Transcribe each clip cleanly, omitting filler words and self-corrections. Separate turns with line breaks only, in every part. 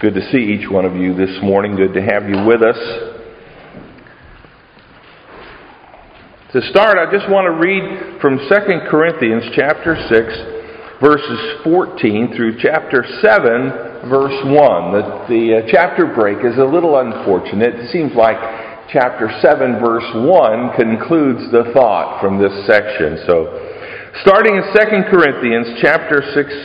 Good to see each one of you this morning. Good to have you with us. To start, I just want to read from 2 Corinthians chapter 6, verses 14 through chapter 7, verse 1. The chapter break is a little unfortunate. It seems like chapter 7, verse 1 concludes the thought from this section. So, starting in 2 Corinthians chapter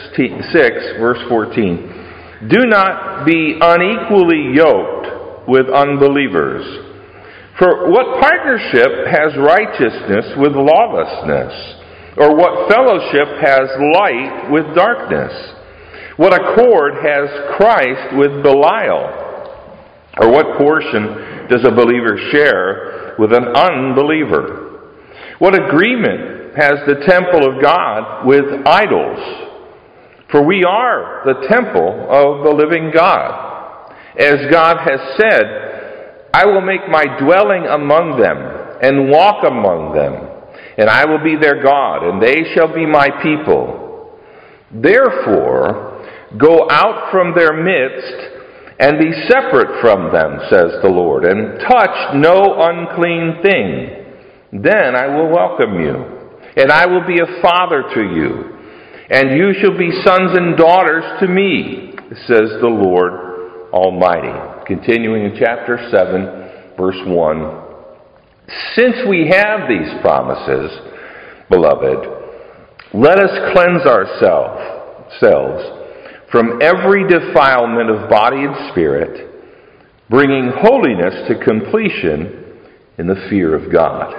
6, verse 14. Do not be unequally yoked with unbelievers. For what partnership has righteousness with lawlessness? Or what fellowship has light with darkness? What accord has Christ with Belial? Or what portion does a believer share with an unbeliever? What agreement has the temple of God with idols? For we are the temple of the living God. As God has said, I will make my dwelling among them, and walk among them, and I will be their God, and they shall be my people. Therefore, go out from their midst, and be separate from them, says the Lord, and touch no unclean thing. Then I will welcome you, and I will be a father to you, and you shall be sons and daughters to me, says the Lord Almighty. Continuing in chapter 7, verse 1. Since we have these promises, beloved, let us cleanse ourselves from every defilement of body and spirit, bringing holiness to completion in the fear of God.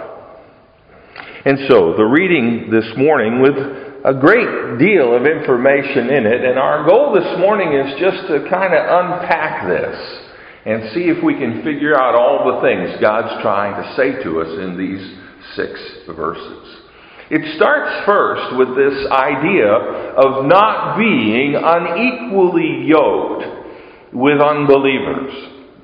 And so, the reading this morning with a great deal of information in it, and our goal this morning is just to kind of unpack this and see if we can figure out all the things God's trying to say to us in these 6 verses. It starts first with this idea of not being unequally yoked with unbelievers.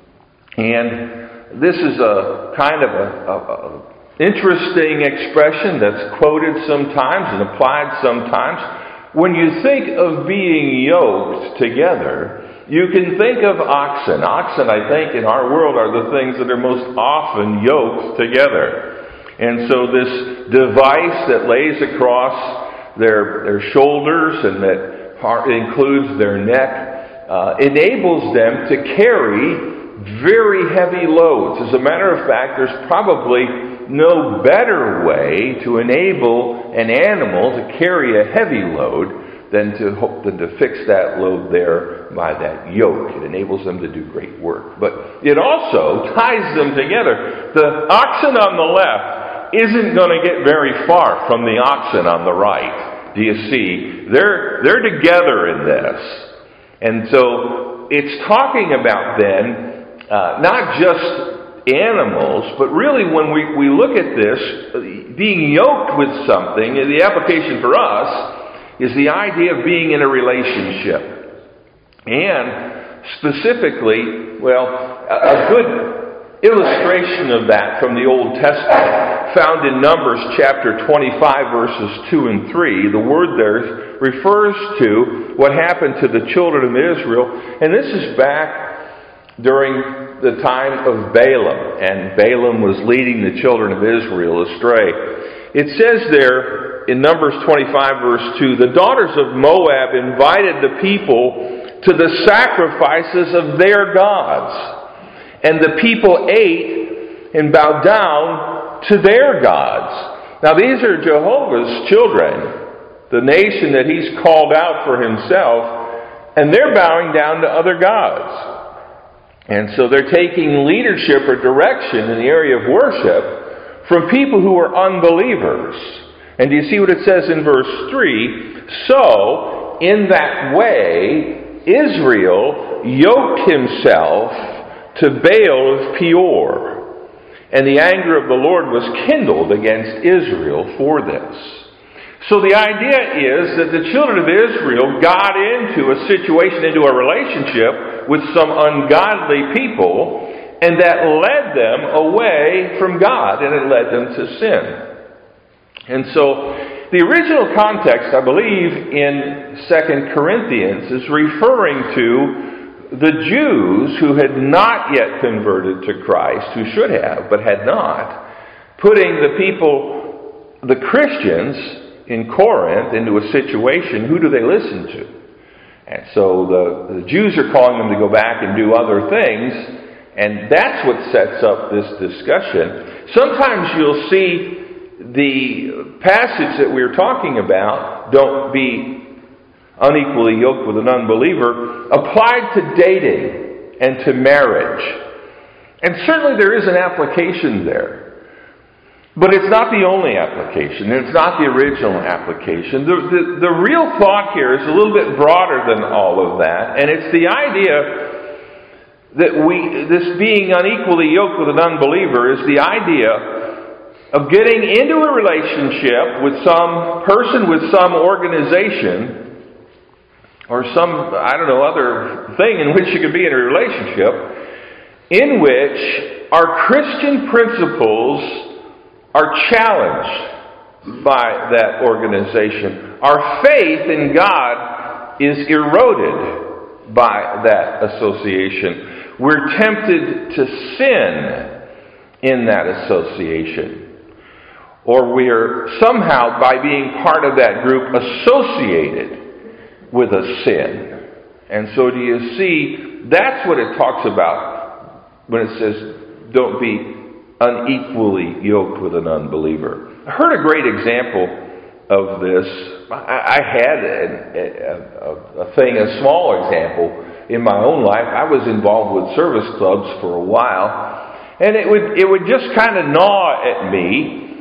And this is a kind of a interesting expression that's quoted sometimes and applied sometimes. When you think of being yoked together, you can think of oxen. Oxen, I think, in our world are the things that are most often yoked together. And so this device that lays across their shoulders and that includes their neck enables them to carry very heavy loads. As a matter of fact, there's probably no better way to enable an animal to carry a heavy load than to fix that load there by that yoke. It enables them to do great work. But it also ties them together. The oxen on the left isn't going to get very far from the oxen on the right. Do you see? They're together in this. And so it's talking about then not just animals, but really when we look at this, being yoked with something, the application for us is the idea of being in a relationship. And specifically, a good illustration of that from the Old Testament, found in Numbers chapter 25, verses 2 and 3. The word there refers to what happened to the children of Israel, and this is back during the time of Balaam, and Balaam was leading the children of Israel astray. It says there in Numbers 25 verse 2, the daughters of Moab invited the people to the sacrifices of their gods, and the people ate and bowed down to their gods. Now these are Jehovah's children, the nation that He's called out for Himself, and they're bowing down to other gods. And so they're taking leadership or direction in the area of worship from people who are unbelievers. And do you see what it says in verse 3? So, in that way, Israel yoked himself to Baal of Peor. And the anger of the Lord was kindled against Israel for this. So the idea is that the children of Israel got into a situation, into a relationship with some ungodly people, and that led them away from God, and it led them to sin. And so the original context, I believe, in 2 Corinthians is referring to the Jews who had not yet converted to Christ, who should have, but had not, putting the Christians in Corinth into a situation, who do they listen to? And so the Jews are calling them to go back and do other things, and that's what sets up this discussion. Sometimes you'll see the passage that we're talking about, don't be unequally yoked with an unbeliever, applied to dating and to marriage. And certainly there is an application there. But it's not the only application. It's not the original application. The real thought here is a little bit broader than all of that. And it's the idea that this being unequally yoked with an unbeliever is the idea of getting into a relationship with some person, with some organization, or some, other thing in which you could be in a relationship, in which our Christian principles are challenged by that organization. Our faith in God is eroded by that association. We're tempted to sin in that association. Or we're somehow, by being part of that group, associated with a sin. And so do you see, that's what it talks about when it says, don't be unequally yoked with an unbeliever. I heard a great example of this. I had a small example in my own life. I was involved with service clubs for a while, and it would just kind of gnaw at me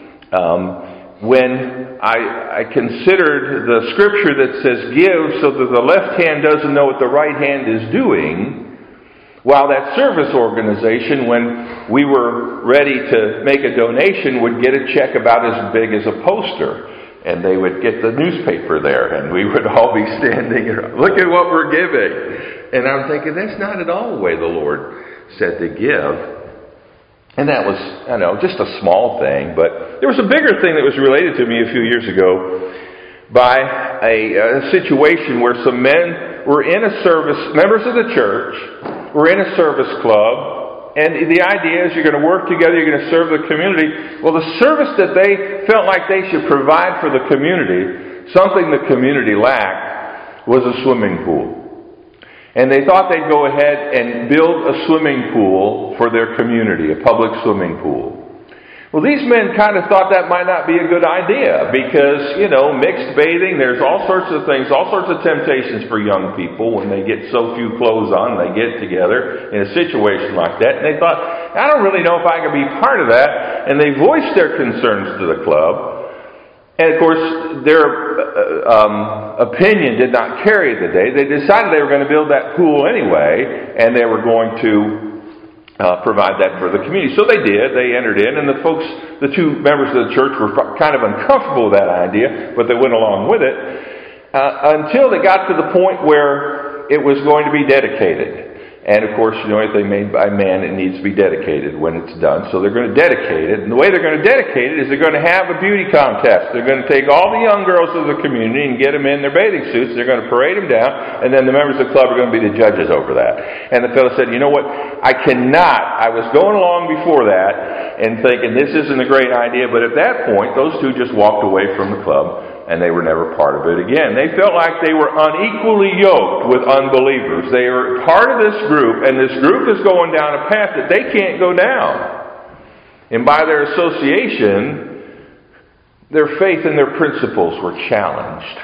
when I considered the scripture that says, "Give so that the left hand doesn't know what the right hand is doing," while that service organization, when we were ready to make a donation, would get a check about as big as a poster. And they would get the newspaper there, and we would all be standing around, look at what we're giving. And I'm thinking, that's not at all the way the Lord said to give. And that was, just a small thing. But there was a bigger thing that was related to me a few years ago by a situation where some men were in a service, members of the church, were in a service club, and the idea is you're going to work together, you're going to serve the community. Well, the service that they felt like they should provide for the community, something the community lacked, was a swimming pool. And they thought they'd go ahead and build a swimming pool for their community, a public swimming pool. Well, these men kind of thought that might not be a good idea because, mixed bathing, there's all sorts of things, all sorts of temptations for young people when they get so few clothes on, they get together in a situation like that. And they thought, I don't really know if I can be part of that. And they voiced their concerns to the club. And of course, their opinion did not carry the day. They decided they were going to build that pool anyway, and they were going to provide that for the community. So they did. They entered in, and the two members of the church were kind of uncomfortable with that idea, but they went along with it until they got to the point where it was going to be dedicated. And of course, anything made by man, it needs to be dedicated when it's done. So they're going to dedicate it. And the way they're going to dedicate it is they're going to have a beauty contest. They're going to take all the young girls of the community and get them in their bathing suits. They're going to parade them down. And then the members of the club are going to be the judges over that. And the fellow said, you know what? I was going along before that and thinking this isn't a great idea. But at that point, those two just walked away from the club. And they were never part of it again. They felt like they were unequally yoked with unbelievers. They are part of this group, and this group is going down a path that they can't go down. And by their association, their faith and their principles were challenged.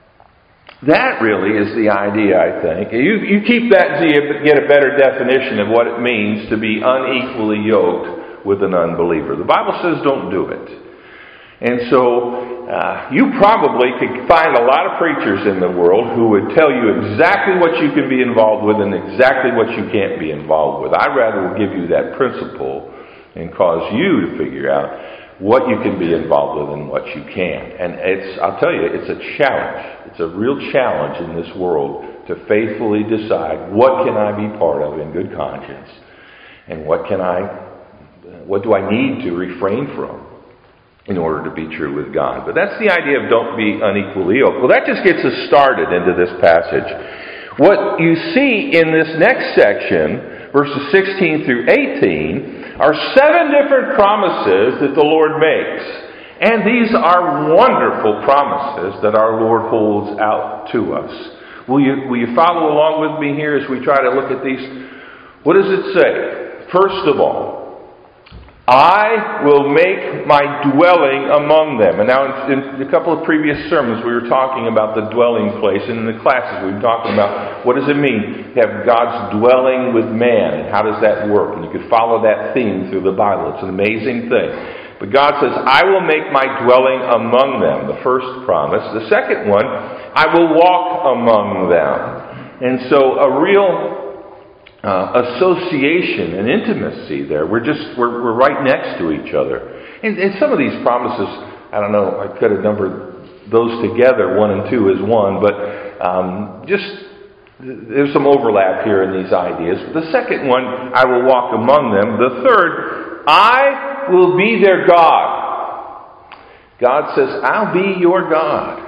That really is the idea, I think. You keep that so you get a better definition of what it means to be unequally yoked with an unbeliever. The Bible says don't do it. And so you probably could find a lot of preachers in the world who would tell you exactly what you can be involved with and exactly what you can't be involved with. I'd rather give you that principle and cause you to figure out what you can be involved with and what you can't. And I'll tell you, it's a challenge. It's a real challenge in this world to faithfully decide what can I be part of in good conscience and what do I need to refrain from in order to be true with God. But that's the idea of don't be unequally yoked. Well, that just gets us started into this passage. What you see in this next section, verses 16 through 18, are 7 different promises that the Lord makes. And these are wonderful promises that our Lord holds out to us. Will you follow along with me here as we try to look at these? What does it say? First of all, I will make my dwelling among them. And now in a couple of previous sermons we were talking about the dwelling place. And in the classes we were talking about what does it mean to have God's dwelling with man, and how does that work? And you could follow that theme through the Bible. It's an amazing thing. But God says, I will make my dwelling among them, the first promise. The second one, I will walk among them. And so a real association and intimacy there. We're right next to each other. And some of these promises, I don't know, I could have numbered those together, 1 and 2 as one, but there's some overlap here in these ideas. The second one, I will walk among them. The third, I will be their God. God says, I'll be your God.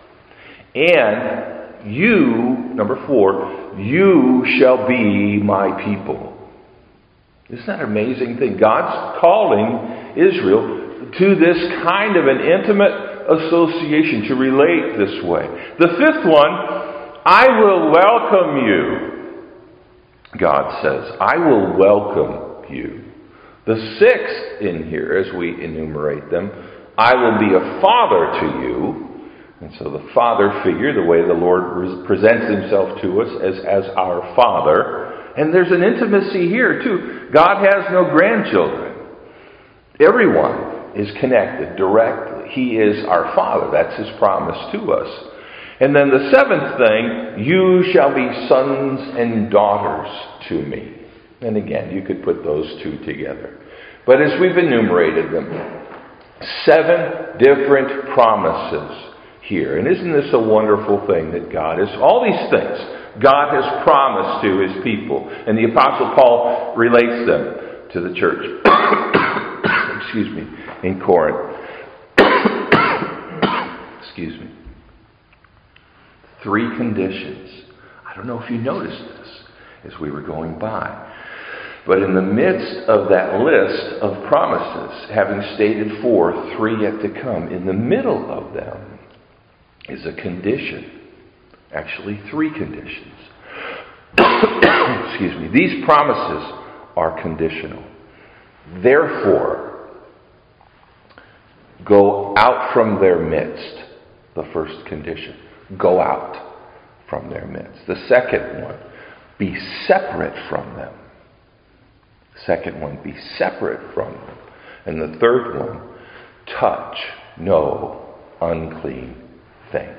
And you, number 4, you shall be my people. Isn't that an amazing thing? God's calling Israel to this kind of an intimate association, to relate this way. The fifth one, I will welcome you. God says, I will welcome you. The sixth in here, as we enumerate them, I will be a father to you. And so the father figure, the way the Lord presents himself to us as our Father. And there's an intimacy here too. God has no grandchildren. Everyone is connected directly. He is our Father. That's His promise to us. And then the seventh thing, you shall be sons and daughters to me. And again, you could put those two together. But as we've enumerated them, 7 different promises here. And isn't this a wonderful thing that God is? All these things God has promised to His people. And the Apostle Paul relates them to the church. In Corinth. 3 conditions. I don't know if you noticed this as we were going by. But in the midst of that list of promises, having stated 4, 3 yet to come, in the middle of them is a condition. Actually, 3 conditions. These promises are conditional. Therefore, go out from their midst. The first condition. Go out from their midst. The second one, be separate from them. The second one, be separate from them. And the third one, touch no unclean thing.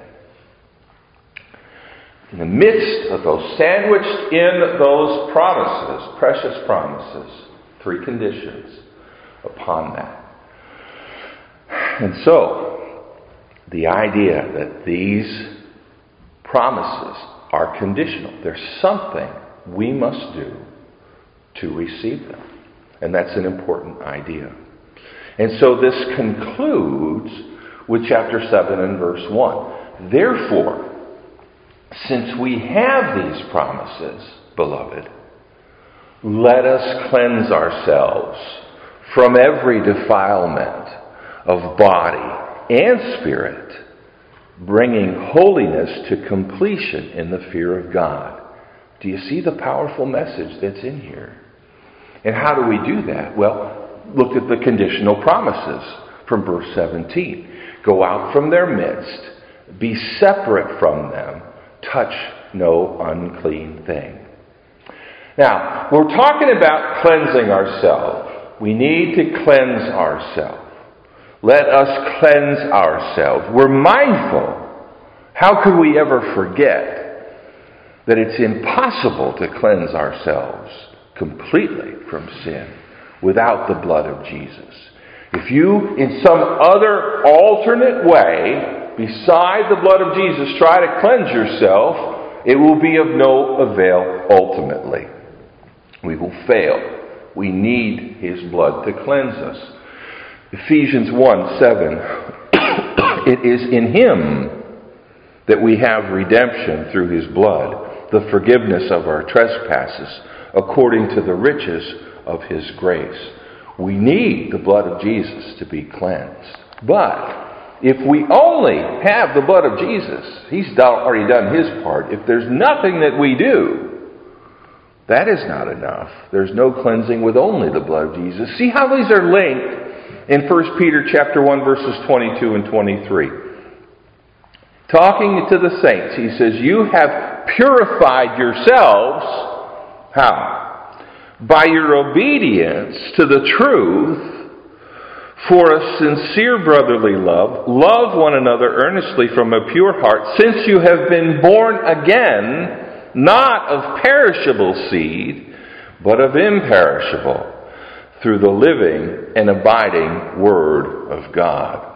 In the midst of those, sandwiched in those promises, precious promises, 3 conditions upon that. And so, the idea that these promises are conditional. There's something we must do to receive them. And that's an important idea. And so this concludes with chapter 7 and verse 1. Therefore, since we have these promises, beloved, let us cleanse ourselves from every defilement of body and spirit, bringing holiness to completion in the fear of God. Do you see the powerful message that's in here? And how do we do that? Well, look at the conditional promises from verse 17. Go out from their midst, be separate from them, touch no unclean thing. Now, we're talking about cleansing ourselves. We need to cleanse ourselves. Let us cleanse ourselves. We're mindful. How could we ever forget that it's impossible to cleanse ourselves completely from sin without the blood of Jesus? If you, in some other alternate way, beside the blood of Jesus, try to cleanse yourself, it will be of no avail ultimately. We will fail. We need His blood to cleanse us. Ephesians 1:7, it is in Him that we have redemption through His blood, the forgiveness of our trespasses, according to the riches of His grace. We need the blood of Jesus to be cleansed. But if we only have the blood of Jesus, He's already done His part. If there's nothing that we do, that is not enough. There's no cleansing with only the blood of Jesus. See how these are linked in 1 Peter chapter 1, verses 22 and 23. Talking to the saints, he says, you have purified yourselves. How? By your obedience to the truth, for a sincere brotherly love. Love one another earnestly from a pure heart, since you have been born again, not of perishable seed, but of imperishable, through the living and abiding Word of God.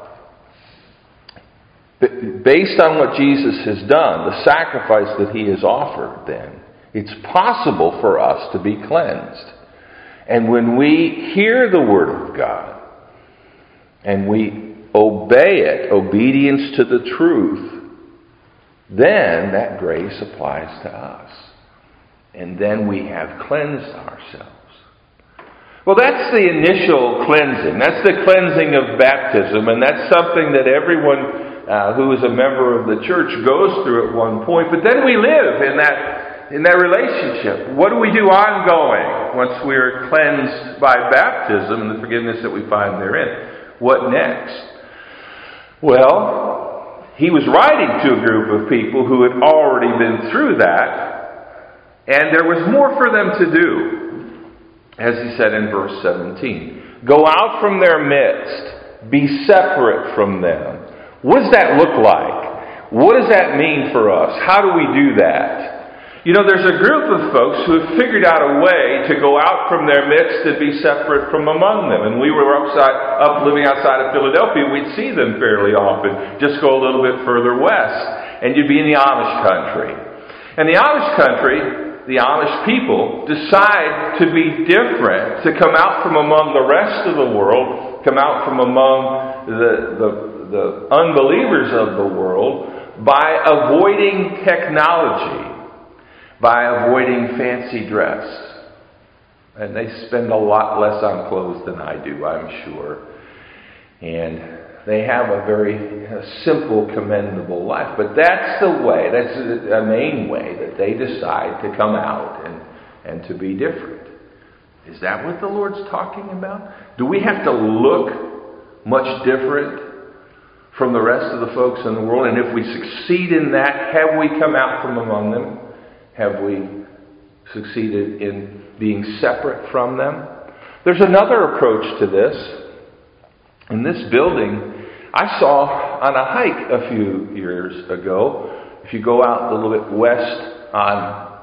Based on what Jesus has done, the sacrifice that He has offered, then, it's possible for us to be cleansed. And when we hear the Word of God, and we obey it, obedience to the truth, then that grace applies to us. And then we have cleansed ourselves. Well, that's the initial cleansing. That's the cleansing of baptism. And that's something that everyone who is a member of the church goes through at one point. But then we live in that relationship. What do we do ongoing once we are cleansed by baptism and the forgiveness that we find therein? What next? Well, he was writing to a group of people who had already been through that, and there was more for them to do. As he said in verse 17, go out from their midst, be separate from them. What does that look like? What does that mean for us? How do we do that? You know, there's a group of folks who have figured out a way to go out from their midst and be separate from among them. And we were up living outside of Philadelphia, we'd see them fairly often. Just go a little bit further west, and you'd be in the Amish country. And the Amish country, the Amish people, decide to be different, to come out from among the rest of the world, come out from among the unbelievers of the world by avoiding technology, by avoiding fancy dress. And they spend a lot less on clothes than I do, I'm sure. And they have a very simple, commendable life. But that's the way, that's a main way that they decide to come out and to be different. Is that what the Lord's talking about? Do we have to look much different from the rest of the folks in the world? And if we succeed in that, have we come out from among them? Have we succeeded in being separate from them? There's another approach to this. In this building, I saw on a hike a few years ago, if you go out a little bit west on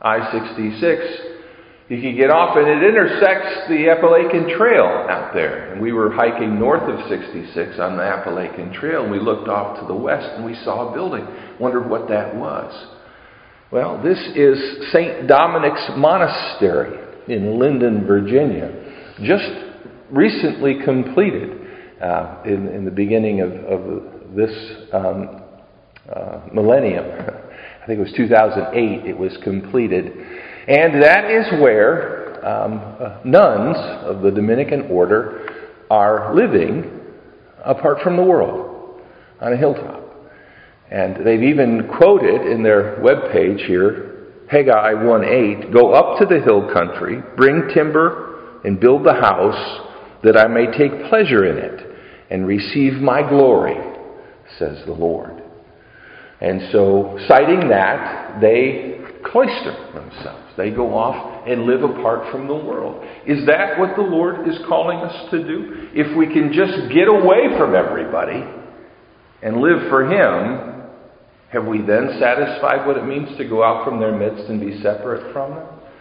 I-66, you can get off and it intersects the Appalachian Trail out there. And we were hiking north of 66 on the Appalachian Trail, and we looked off to the west and we saw a building. Wondered what that was. Well, this is St. Dominic's Monastery in Linden, Virginia. Just recently completed in the beginning of this millennium. I think it was 2008 it was completed. And that is where nuns of the Dominican order are living apart from the world on a hilltop. And they've even quoted in their webpage here, Haggai 1:8, go up to the hill country, bring timber, and build the house, that I may take pleasure in it, and receive my glory, says the Lord. And so, citing that, they cloister themselves. They go off and live apart from the world. Is that what the Lord is calling us to do? If we can just get away from everybody and live for Him, have we then satisfied what it means to go out from their midst and be separate from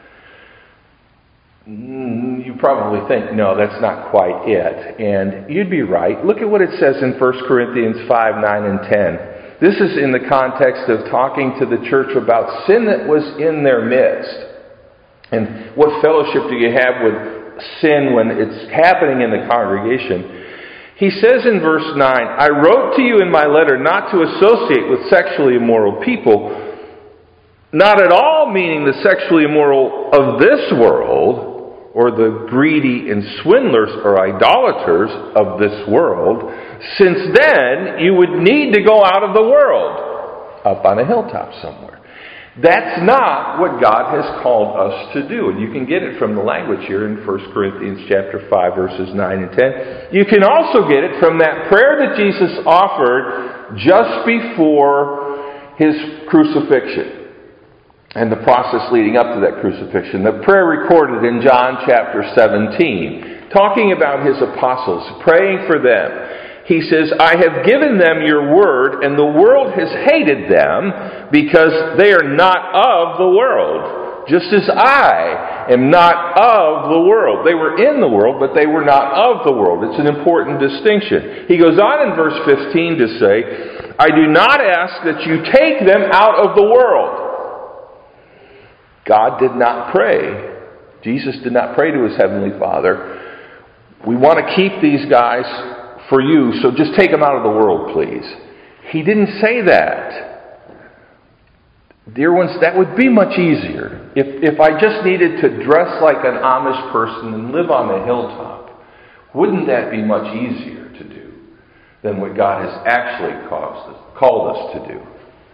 them? You probably think, no, that's not quite it. And you'd be right. Look at what it says in 1 Corinthians 5, 9, and 10. This is in the context of talking to the church about sin that was in their midst. And what fellowship do you have with sin when it's happening in the congregation? He says in verse 9, I wrote to you in my letter not to associate with sexually immoral people, Not at all meaning the sexually immoral of this world, or the greedy and swindlers or idolaters of this world, since then you would need to go out of the world, up on a hilltop somewhere. That's not what God has called us to do. And you can get it from the language here in 1 Corinthians chapter 5, verses 9 and 10. You can also get it from that prayer that Jesus offered just before His crucifixion and the process leading up to that crucifixion. The prayer recorded in John chapter 17, talking about His apostles, praying for them. He says, I have given them your word, and the world has hated them because they are not of the world, just as I am not of the world. They were in the world, but they were not of the world. It's an important distinction. He goes on in verse 15 to say, I do not ask that you take them out of the world. God did not pray. Jesus did not pray to His Heavenly Father, we want to keep these guys for you, so just take them out of the world, please. He didn't say that. Dear ones, that would be much easier. If I just needed to dress like an Amish person and live on the hilltop, wouldn't that be much easier to do than what God has actually called us to do?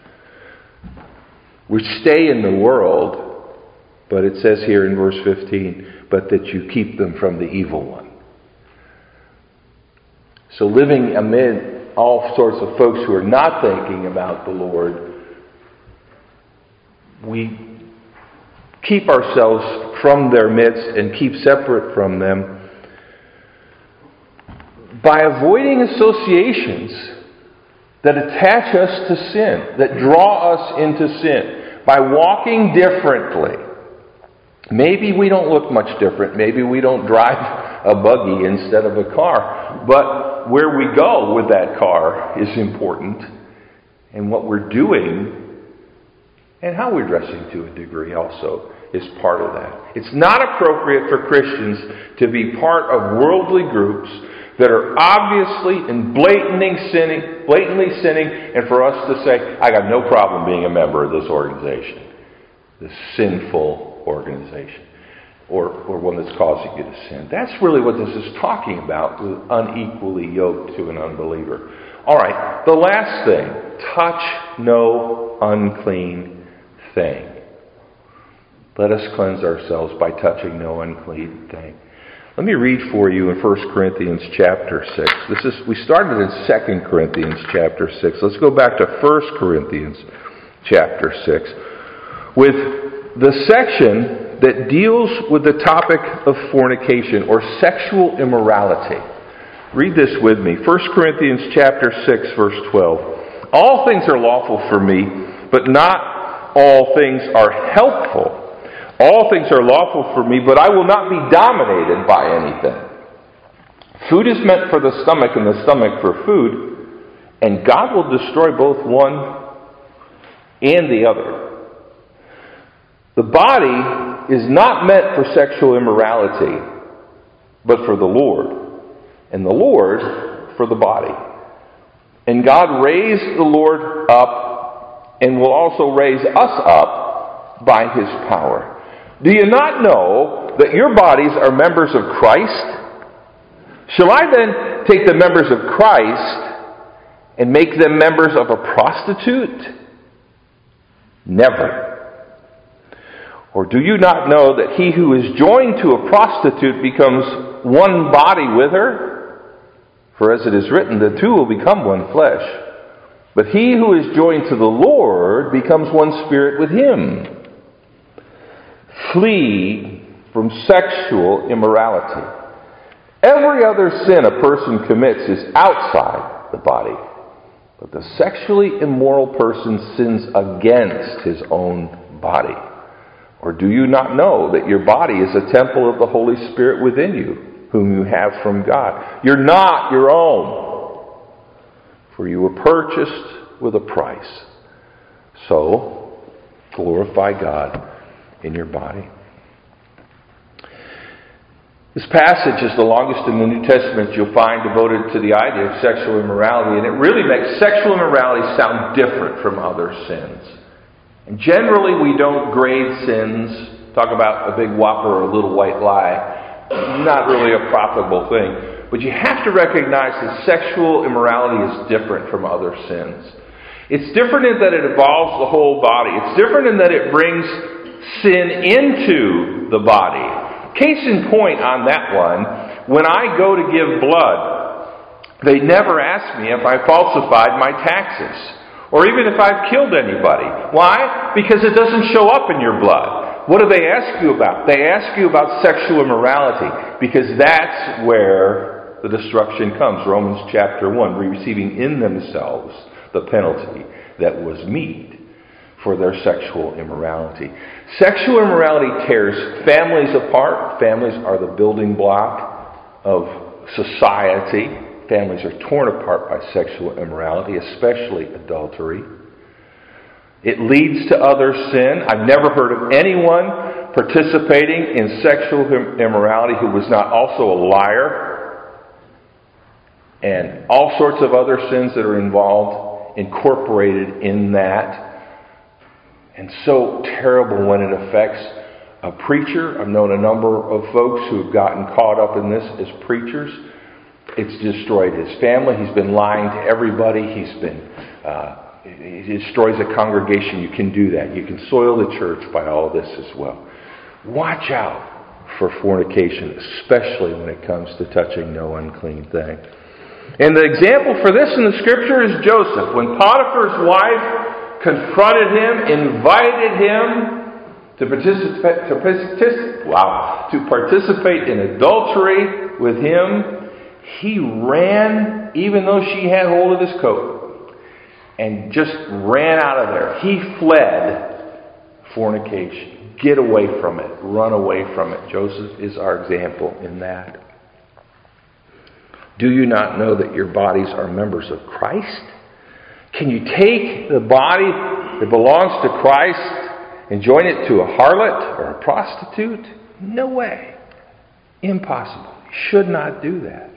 We stay in the world, but it says here in verse 15, but that you keep them from the evil one. So living amid all sorts of folks who are not thinking about the Lord, we keep ourselves from their midst and keep separate from them by avoiding associations that attach us to sin, that draw us into sin, by walking differently. Maybe we don't look much different. Maybe we don't drive a buggy instead of a car. But where we go with that car is important. And what we're doing and how we're dressing to a degree also is part of that. It's not appropriate for Christians to be part of worldly groups that are obviously and blatantly sinning, and for us to say, I got no problem being a member of this organization, this sinful organization, or one that's causing you to sin. That's really what this is talking about, with unequally yoked to an unbeliever. All right, the last thing, touch no unclean thing. Let us cleanse ourselves by touching no unclean thing. Let me read for you in 1 Corinthians chapter 6. We started in 2 Corinthians chapter 6. Let's go back to 1 Corinthians chapter 6 with the section that deals with the topic of fornication or sexual immorality. Read this with me. 1 Corinthians chapter 6, verse 12. All things are lawful for me, but not all things are helpful. All things are lawful for me, but I will not be dominated by anything. Food is meant for the stomach, and the stomach for food, and God will destroy both one and the other. The body is not meant for sexual immorality, but for the Lord, and the Lord for the body. And God raised the Lord up, and will also raise us up by His power. Do you not know that your bodies are members of Christ? Shall I then take the members of Christ and make them members of a prostitute? Never. Or do you not know that he who is joined to a prostitute becomes one body with her? For as it is written, the two will become one flesh. But he who is joined to the Lord becomes one spirit with Him. Flee from sexual immorality. Every other sin a person commits is outside the body, but the sexually immoral person sins against his own body. Or do you not know that your body is a temple of the Holy Spirit within you, whom you have from God? You're not your own, for you were purchased with a price. So, glorify God in your body. This passage is the longest in the New Testament you'll find devoted to the idea of sexual immorality, and it really makes sexual immorality sound different from other sins. And generally we don't grade sins, talk about a big whopper or a little white lie. Not really a profitable thing. But you have to recognize that sexual immorality is different from other sins. It's different in that it involves the whole body. It's different in that it brings sin into the body. Case in point on that one, when I go to give blood, they never ask me if I falsified my taxes, or even if I've killed anybody. Why? Because it doesn't show up in your blood. What do they ask you about? They ask you about sexual immorality, because that's where the destruction comes. Romans chapter 1, receiving in themselves the penalty that was meet for their sexual immorality. Sexual immorality tears families apart. Families are the building block of society. Families are torn apart by sexual immorality, especially adultery. It leads to other sin. I've never heard of anyone participating in sexual immorality who was not also a liar, and all sorts of other sins that are incorporated in that. And so terrible when it affects a preacher. I've known a number of folks who have gotten caught up in this as preachers. It's destroyed his family. He's been lying to everybody. It destroys a congregation. You can do that. You can soil the church by all this as well. Watch out for fornication, especially when it comes to touching no unclean thing. And the example for this in the Scripture is Joseph. When Potiphar's wife confronted him, invited him to participate in adultery with him, he ran, even though she had hold of his coat, and just ran out of there. He fled fornication. Get away from it. Run away from it. Joseph is our example in that. Do you not know that your bodies are members of Christ? Can you take the body that belongs to Christ and join it to a harlot or a prostitute? No way. Impossible. You should not do that.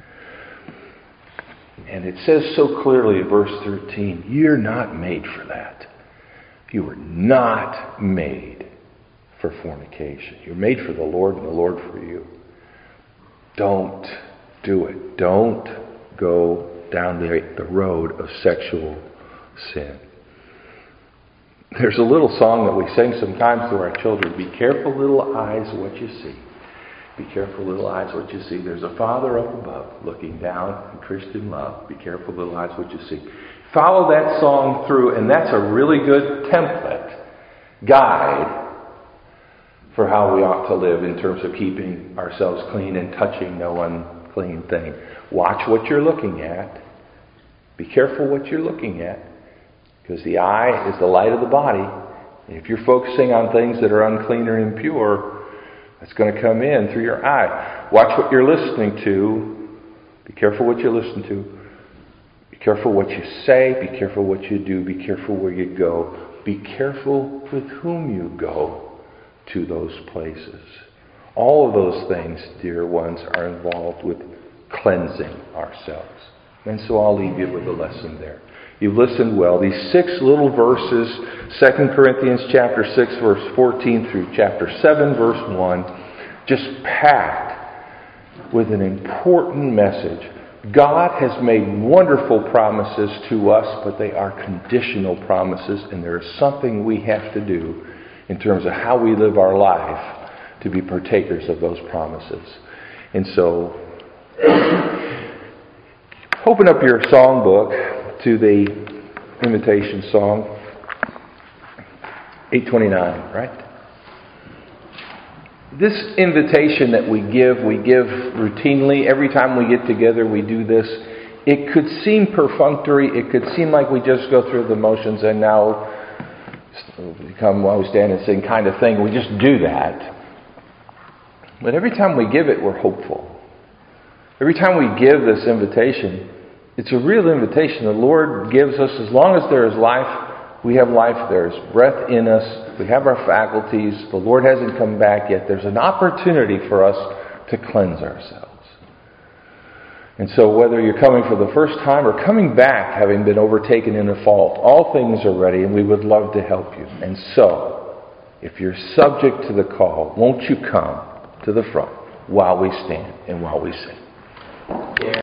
And it says so clearly in verse 13, you're not made for that. You were not made for fornication. You're made for the Lord and the Lord for you. Don't do it. Don't go down the road of sexual sin. There's a little song that we sing sometimes to our children. Be careful, little eyes, what you see. Be careful, little eyes, what you see. There's a Father up above looking down in Christian love. Be careful, little eyes, what you see. Follow that song through, and that's a really good template, guide for how we ought to live in terms of keeping ourselves clean and touching no unclean thing. Watch what you're looking at. Be careful what you're looking at, because the eye is the light of the body. And if you're focusing on things that are unclean or impure, that's going to come in through your eye. Watch what you're listening to. Be careful what you listen to. Be careful what you say. Be careful what you do. Be careful where you go. Be careful with whom you go to those places. All of those things, dear ones, are involved with cleansing ourselves. And so I'll leave you with a lesson there. You've listened well. These 6 little verses, 2 Corinthians chapter 6, verse 14 through chapter 7, verse 1, just packed with an important message. God has made wonderful promises to us, but they are conditional promises, and there is something we have to do in terms of how we live our life to be partakers of those promises. And so, open up your songbook to the invitation song, 829, right? This invitation that we give routinely. Every time we get together, we do this. It could seem perfunctory. It could seem like we just go through the motions and now come while we stand and sing kind of thing. We just do that. But every time we give it, we're hopeful. Every time we give this invitation, it's a real invitation. The Lord gives us, as long as there is life, we have life. There's breath in us. We have our faculties. The Lord hasn't come back yet. There's an opportunity for us to cleanse ourselves. And so whether you're coming for the first time or coming back having been overtaken in a fault, all things are ready and we would love to help you. And so, if you're subject to the call, won't you come to the front while we stand and while we sing?